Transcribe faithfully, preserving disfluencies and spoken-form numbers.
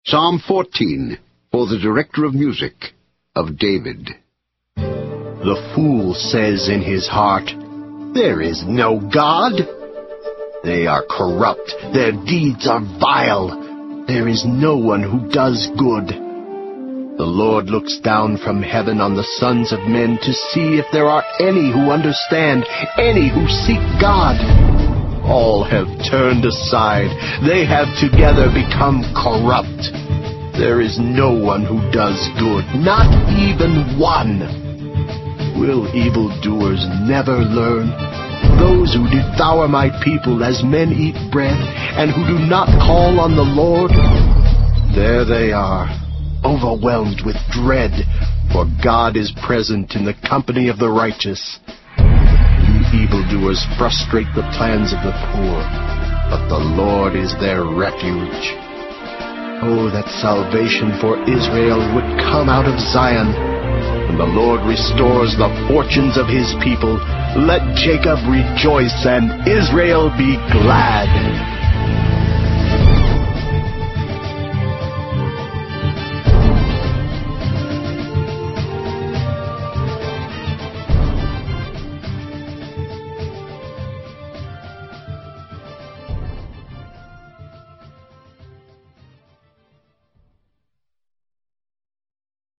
Psalm fourteen, for the director of music, of David. The fool says in his heart, "There is no God." They are corrupt, their deeds are vile. There is no one who does good. The Lord looks down from heaven on the sons of men to see if there are any who understand, any who seek God. All have turned aside. They have together become corrupt. There is no one who does good, not even one. Will evildoers never learn? Those who devour my people as men eat bread, and who do not call on the Lord? There they are, overwhelmed with dread, for God is present in the company of the righteous. You evildoers frustrate the plans of the poor, but the Lord is their refuge. Oh, that salvation for Israel would come out of Zion. When the Lord restores the fortunes of his people, let Jacob rejoice and Israel be glad.